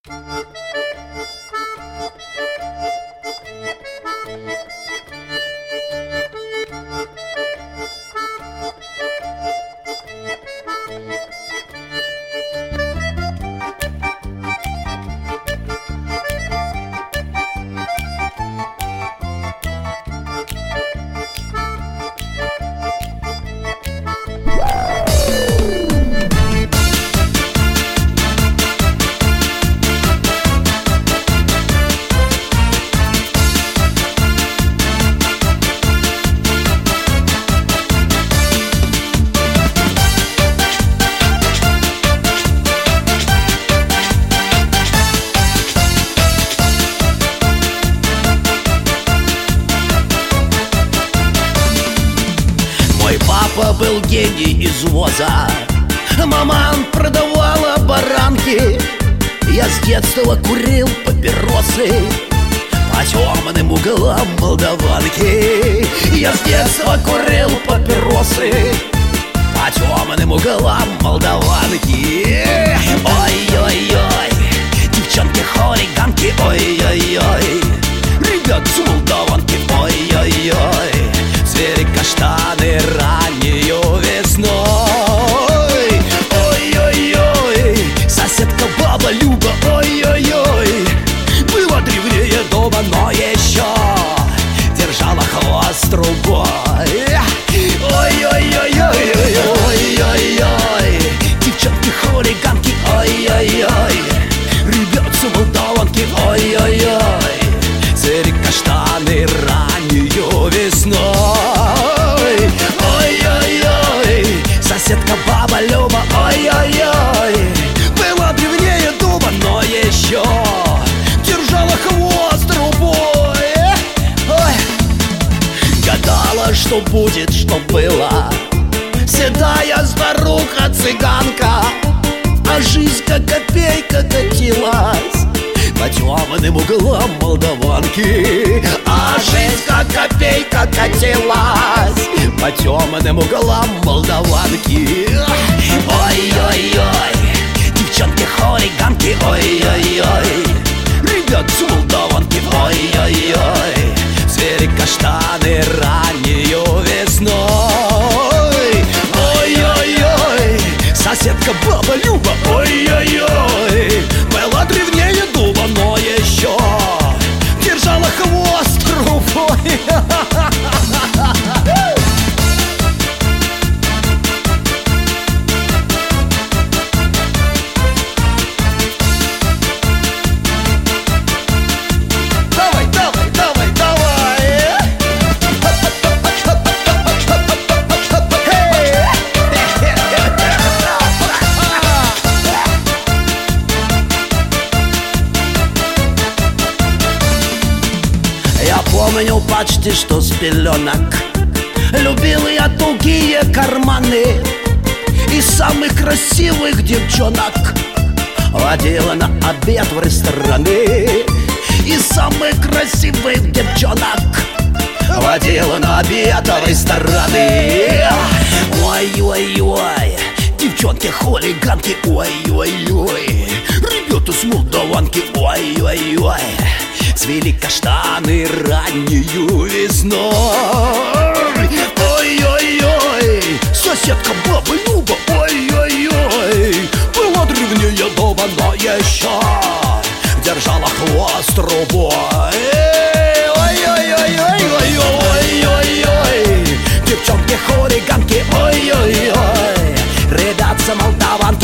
Папа был гений извоза, маман продавала баранки. Я с детства курил папиросы по темным углам Молдаванки. Я с детства курил папиросы по темным углам Молдаванки. Ой-ой-ой, девчонки-хулиганки, ой-ой-ой, ребят с Молдаванки, ой-ой-ой, звери каштаны раннею весной. Ой-ой-ой, соседка баба Люба, ой-ой-ой, была древнее дома, но еще держала хвост трубой. Ой-ой-ой-ой-ой, ой-ой-ой, девчонки-хулиганки, ой-ой-ой, ребят с Молдаванки, ой-ой-ой, звери каштаны раннею весной. Ой-ой-ой, соседка баба Люба, ой-ой-ой, была древнее дуба, но еще держала хвост трубой. Ой. Гадала, что будет, что было, седая старуха-цыганка, а жизнь как копейка катилась по темным углам Молдаванки. А жизнь как копейка катилась по темным углам Молдаванки. Ой-ой-ой, девчонки-хулиганки, ой-ой-ой, ребят с Молдаванки, ой-ой-ой, звери каштаны раннею весной. Ой-ой-ой, соседка баба Люба, ой-ой-ой, была древнее дуба, но еще держала хвост трубой. Давай, давай, давай, давай. Я помню почти что с пеленок, любил я тугие карманы и самых красивых девчонок водила на обед в рестораны. И самых красивых девчонок водила на обед в рестораны. Ой-ой-ой, девчонки-хулиганки, ой-ой-ой, ребята с Молдаванки, ой-ой-ой, цвели каштаны раннею весной. Ой-ой-ой, соседка баба Люба, ой-ой-ой, была древнее дома, но еще держала хвост трубой. Ой-ой-ой-ой-ой-ой, девчонки-хулиганки, ой-ой-ой, ребят с Молдаванки,